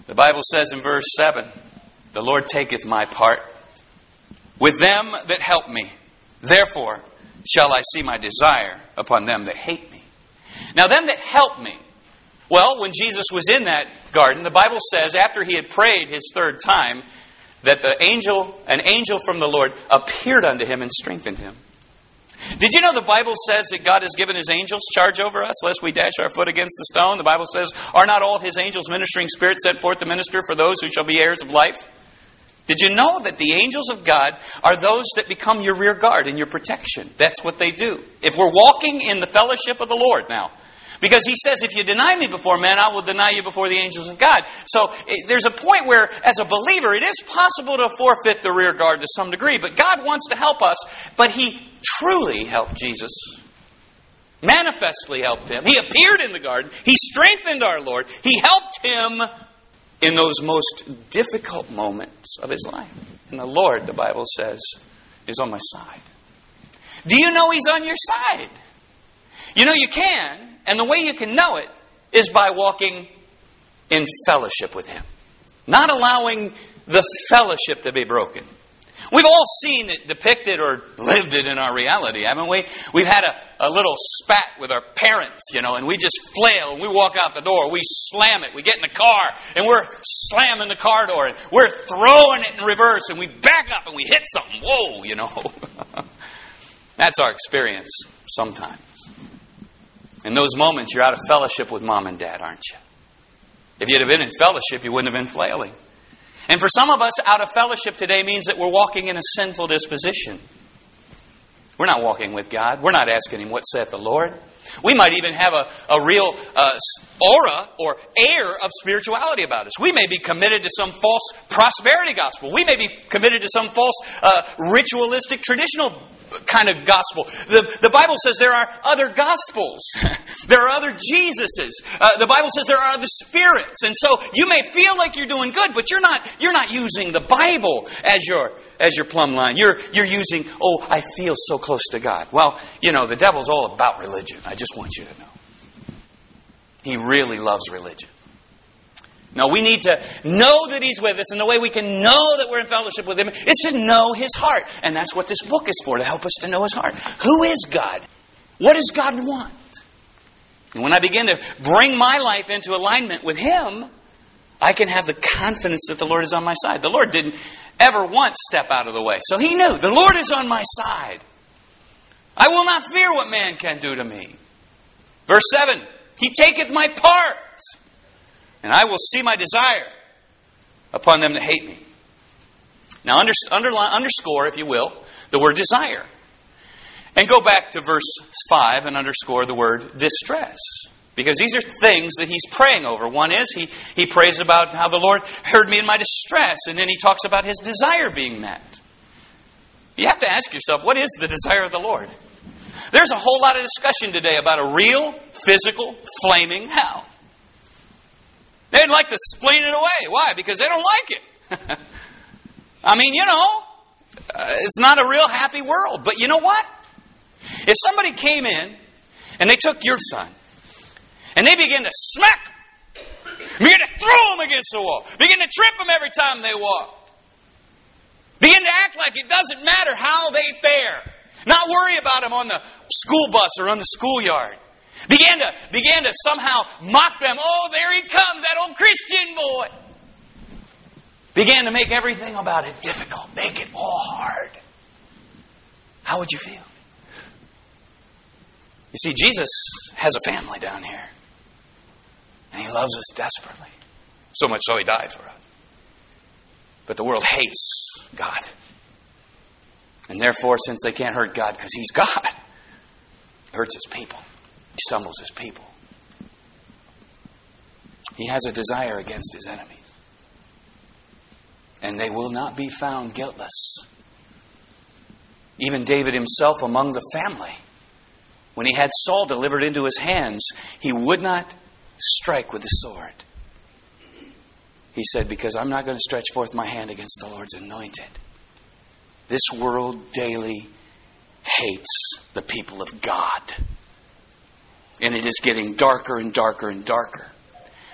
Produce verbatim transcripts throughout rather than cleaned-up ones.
The Bible says in verse seven, the Lord taketh my part with them that help me. Therefore shall I see my desire upon them that hate me. Now them that help me. Well, when Jesus was in that garden, the Bible says after he had prayed his third time, that the angel, an angel from the Lord appeared unto him and strengthened him. Did you know the Bible says that God has given his angels charge over us, lest we dash our foot against the stone? The Bible says, are not all his angels ministering spirits sent forth to minister for those who shall be heirs of life? Did you know that the angels of God are those that become your rear guard and your protection? That's what they do. If we're walking in the fellowship of the Lord now, because he says, if you deny me before men, I will deny you before the angels of God. So there's a point where, as a believer, it is possible to forfeit the rear guard to some degree. But God wants to help us. But he truly helped Jesus. Manifestly helped him. He appeared in the garden. He strengthened our Lord. He helped him in those most difficult moments of his life. And the Lord, the Bible says, is on my side. Do you know he's on your side? You know you can. And the way you can know it is by walking in fellowship with him. Not allowing the fellowship to be broken. We've all seen it depicted or lived it in our reality, haven't we? We've had a, a little spat with our parents, you know, and we just flail and we walk out the door. We slam it. We get in the car and we're slamming the car door and we're throwing it in reverse and we back up and we hit something. Whoa, you know. That's our experience sometimes. In those moments, you're out of fellowship with mom and dad, aren't you? If you'd have been in fellowship, you wouldn't have been flailing. And for some of us, out of fellowship today means that we're walking in a sinful disposition. We're not walking with God. We're not asking him, what saith the Lord? We might even have a, a real uh, aura or air of spirituality about us. We may be committed to some false prosperity gospel. We may be committed to some false uh, ritualistic, traditional kind of gospel. The, the Bible says there are other gospels. There are other Jesuses. Uh, the Bible says there are other spirits. And so you may feel like you're doing good, but you're not you're not using the Bible as your as your plumb line. You're you're using, oh, I feel so close to God. Well, you know, the devil's all about religion. I just want you to know. He really loves religion. No, we need to know that he's with us, and the way we can know that we're in fellowship with him is to know his heart. And that's what this book is for, to help us to know his heart. Who is God? What does God want? And when I begin to bring my life into alignment with him, I can have the confidence that the Lord is on my side. The Lord didn't ever once step out of the way. So he knew, the Lord is on my side. I will not fear what man can do to me. Verse seven, he taketh my part. And I will see my desire upon them that hate me. Now, under, underline, underscore, if you will, the word desire. And go back to verse five and underscore the word distress. Because these are things that he's praying over. One is he, he prays about how the Lord heard me in my distress. And then he talks about his desire being met. You have to ask yourself, what is the desire of the Lord? There's a whole lot of discussion today about a real, physical, flaming hell. They'd like to explain it away. Why? Because they don't like it. I mean, you know, uh, it's not a real happy world. But you know what? If somebody came in and they took your son and they began to smack him, began to throw him against the wall, began to trip him every time they walk, begin to act like it doesn't matter how they fare, not worry about him on the school bus or on the schoolyard, Began to, began to somehow mock them. Oh, there he comes, that old Christian boy. Began to make everything about it difficult. Make it all hard. How would you feel? You see, Jesus has a family down here. And he loves us desperately. So much so he died for us. But the world hates God. And therefore, since they can't hurt God because he's God, it hurts his people. He stumbles his people. He has a desire against his enemies. And they will not be found guiltless. Even David himself among the family, when he had Saul delivered into his hands, he would not strike with the sword. He said, because I'm not going to stretch forth my hand against the Lord's anointed. This world daily hates the people of God. And it is getting darker and darker and darker.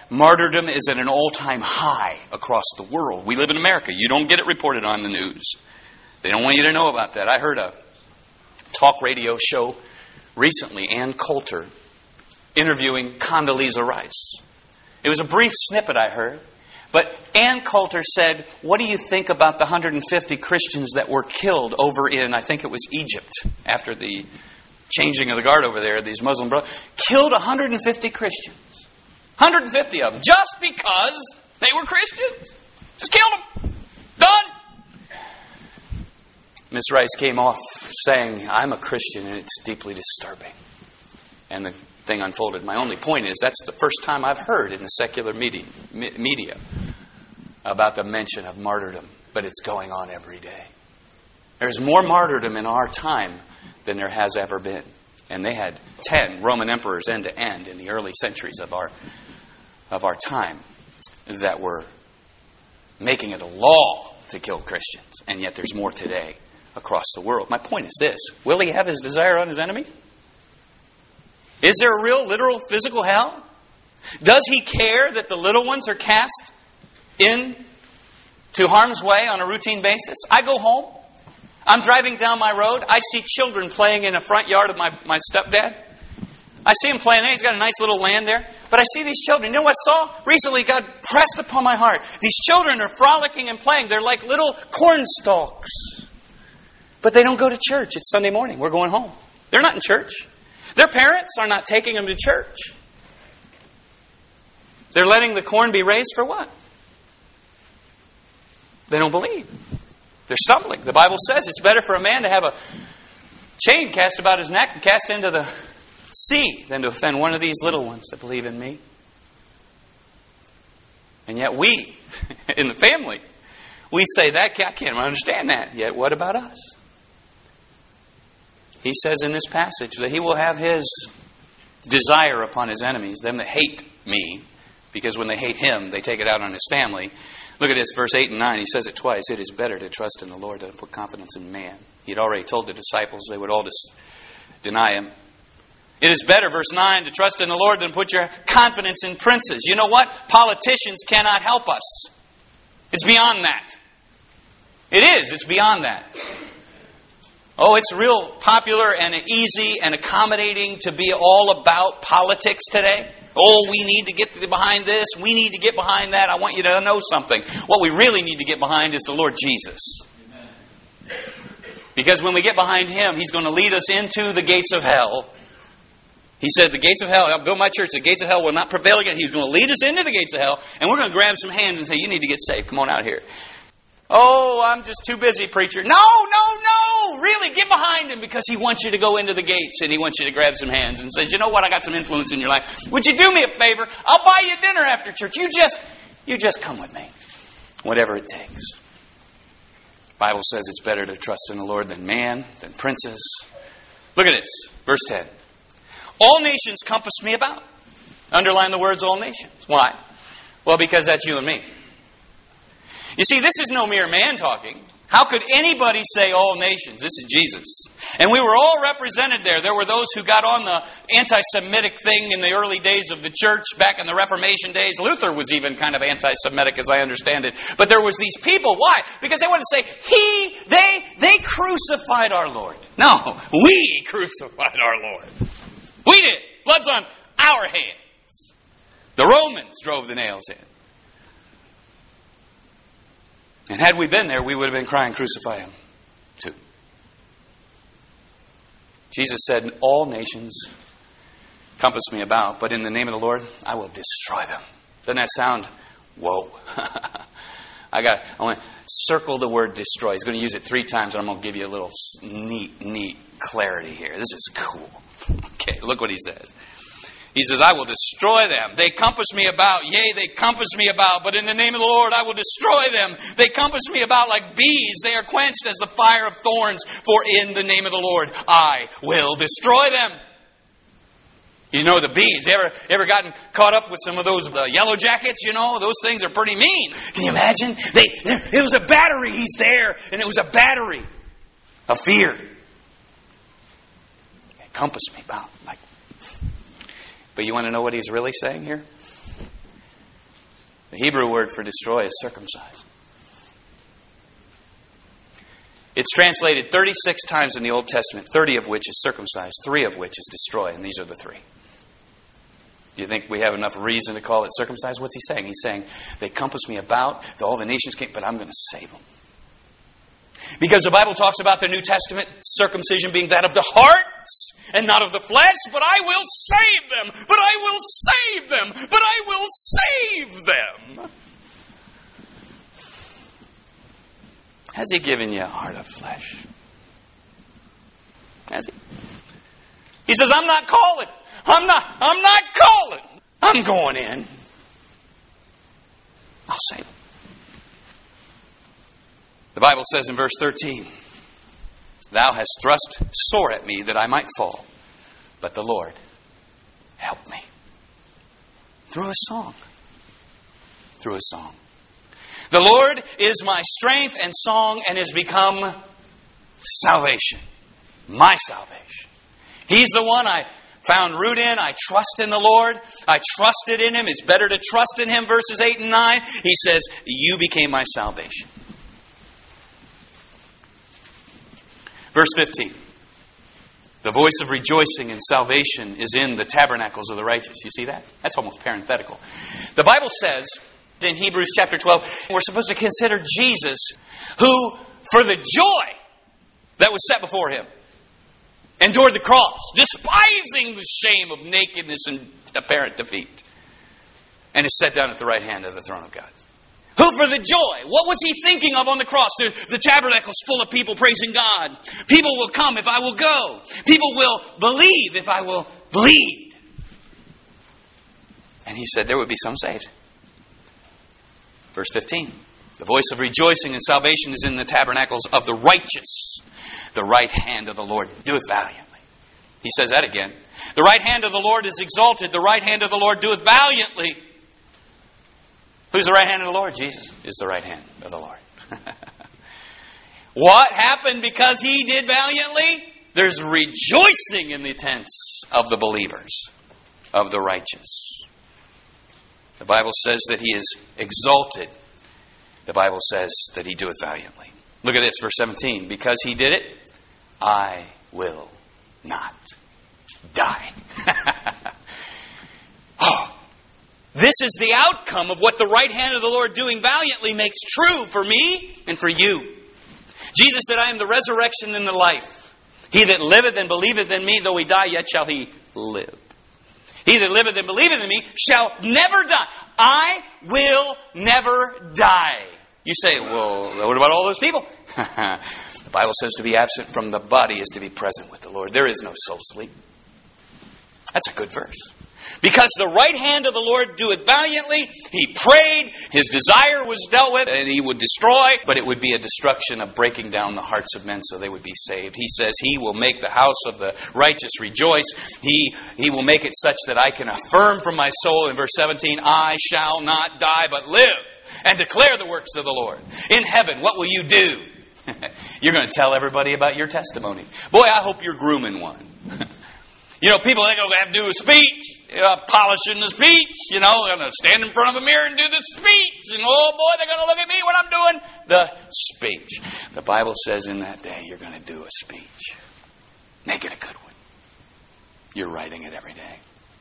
martyrdom is at an all-time high across the world. We live in America. You don't get it reported on the news. They don't want you to know about that. I heard a talk radio show recently, Ann Coulter, interviewing Condoleezza Rice. It was a brief snippet I heard. But Ann Coulter said, what do you think about the one hundred fifty Christians that were killed over in, I think it was Egypt, after the changing of the guard over there, these Muslim brothers, killed one hundred fifty Christians. one hundred fifty of them, just because they were Christians. Just killed them. Done. Miss Rice came off saying, I'm a Christian and it's deeply disturbing. And the thing unfolded. My only point is that's the first time I've heard in the secular media, media about the mention of martyrdom. But it's going on every day. There's more martyrdom in our time than there has ever been. And they had ten Roman emperors end to end in the early centuries of our of our time that were making it a law to kill Christians. And yet there's more today across the world. My point is this. Will he have his desire on his enemies? Is there a real, literal, physical hell? Does he care that the little ones are cast in to harm's way on a routine basis? I go home. I'm driving down my road. I see children playing in the front yard of my, my stepdad. I see him playing there. He's got a nice little land there. But I see these children. You know what I saw? Recently, God pressed upon my heart. These children are frolicking and playing. They're like little corn stalks. But they don't go to church. It's Sunday morning. We're going home. They're not in church. Their parents are not taking them to church. They're letting the corn be raised for what? They don't believe. They're stumbling. The Bible says it's better for a man to have a chain cast about his neck and cast into the sea than to offend one of these little ones that believe in me. And yet we, in the family, we say that, I can't understand that. Yet what about us? He says in this passage that he will have his desire upon his enemies, them that hate me, because when they hate him, they take it out on his family. Look at this, verse eight and nine. He says it twice. It is better to trust in the Lord than to put confidence in man. He had already told the disciples they would all just deny him. It is better, verse nine, to trust in the Lord than put your confidence in princes. You know what? Politicians cannot help us. It's beyond that. It is. It's beyond that. Oh, it's real popular and easy and accommodating to be all about politics today. Oh, we need to get behind this. We need to get behind that. I want you to know something. What we really need to get behind is the Lord Jesus. Because when we get behind Him, He's going to lead us into the gates of hell. He said, the gates of hell, I'll build my church, the gates of hell will not prevail again. He's going to lead us into the gates of hell, and we're going to grab some hands and say, you need to get saved. Come on out here. Oh, I'm just too busy, preacher. No, no, no. Really, get behind Him because He wants you to go into the gates and He wants you to grab some hands and says, you know what? I got some influence in your life. Would you do me a favor? I'll buy you dinner after church. You just, you just come with me. Whatever it takes. The Bible says it's better to trust in the Lord than man, than princes. Look at this. Verse ten. All nations compass me about. Underline the words all nations. Why? Well, because that's you and me. You see, this is no mere man talking. How could anybody say all nations? This is Jesus. And we were all represented there. There were those who got on the anti-Semitic thing in the early days of the church, back in the Reformation days. Luther was even kind of anti-Semitic, as I understand it. But there was these people. Why? Because they wanted to say, he, they, they crucified our Lord. No, we crucified our Lord. We did. Blood's on our hands. The Romans drove the nails in. And had we been there, we would have been crying, crucify Him, too. Jesus said, all nations compass me about, but in the name of the Lord, I will destroy them. Doesn't that sound? Whoa. I got. I want to circle the word destroy. He's going to use it three times, and I'm going to give you a little neat, neat clarity here. This is cool. Okay, look what he says. He says, I will destroy them. They compass me about. Yea, they compass me about. But in the name of the Lord, I will destroy them. They compass me about like bees. They are quenched as the fire of thorns. For in the name of the Lord, I will destroy them. You know the bees. You ever, ever gotten caught up with some of those uh, yellow jackets? You know, those things are pretty mean. Can you imagine? They, it was a battery. He's there. And it was a battery of fear. They compass me about like. But you want to know what he's really saying here? The Hebrew word for destroy is circumcise. It's translated thirty-six times in the Old Testament, thirty of which is circumcise, three of which is destroy, and these are the three. Do you think we have enough reason to call it circumcised? What's he saying? He's saying, they compass me about, all the nations came, but I'm going to save them. Because the Bible talks about the New Testament circumcision being that of the heart and not of the flesh, but I will save them, but I will save them, but I will save them. Has he given you a heart of flesh? Has he? He says, I'm not calling. I'm not, I'm not calling. I'm going in. I'll save them. The Bible says in verse thirteen, thou hast thrust sore at me that I might fall, but the Lord helped me. Through a song. Through a song. The Lord is my strength and song and has become salvation. My salvation. He's the one I found root in. I trust in the Lord. I trusted in Him. It's better to trust in Him. Verses eight and nine. He says, you became my salvation. Verse fifteen. The voice of rejoicing and salvation is in the tabernacles of the righteous. You see that? That's almost parenthetical. The Bible says in Hebrews chapter twelve, we're supposed to consider Jesus, who, for the joy that was set before Him, endured the cross, despising the shame of nakedness and apparent defeat, and is set down at the right hand of the throne of God. Who for the joy? What was He thinking of on the cross? The, the tabernacle's full of people praising God. People will come if I will go. People will believe if I will bleed. And He said there would be some saved. Verse fifteen. The voice of rejoicing and salvation is in the tabernacles of the righteous. The right hand of the Lord doeth valiantly. He says that again. The right hand of the Lord is exalted. The right hand of the Lord doeth valiantly. Who's the right hand of the Lord? Jesus is the right hand of the Lord. What happened because He did valiantly? There's rejoicing in the tents of the believers, of the righteous. The Bible says that He is exalted. The Bible says that He doeth valiantly. Look at this, verse seventeen. Because He did it, I will not die. Oh. This is the outcome of what the right hand of the Lord doing valiantly makes true for me and for you. Jesus said, I am the resurrection and the life. He that liveth and believeth in me, though he die, yet shall he live. He that liveth and believeth in me shall never die. I will never die. You say, well, what about all those people? The Bible says to be absent from the body is to be present with the Lord. There is no soul sleep. That's a good verse. Because the right hand of the Lord doeth valiantly. He prayed. His desire was dealt with. And He would destroy. But it would be a destruction of breaking down the hearts of men so they would be saved. He says He will make the house of the righteous rejoice. He, he will make it such that I can affirm from my soul in verse seventeen, I shall not die but live and declare the works of the Lord. In heaven, what will you do? You're going to tell everybody about your testimony. Boy, I hope you're grooming one. You know, people think, oh, they have to do a speech, you know, polishing the speech, you know, they're going to stand in front of a mirror and do the speech. And oh boy, they're going to look at me when I'm doing the speech. The Bible says in that day, you're going to do a speech. Make it a good one. You're writing it every day.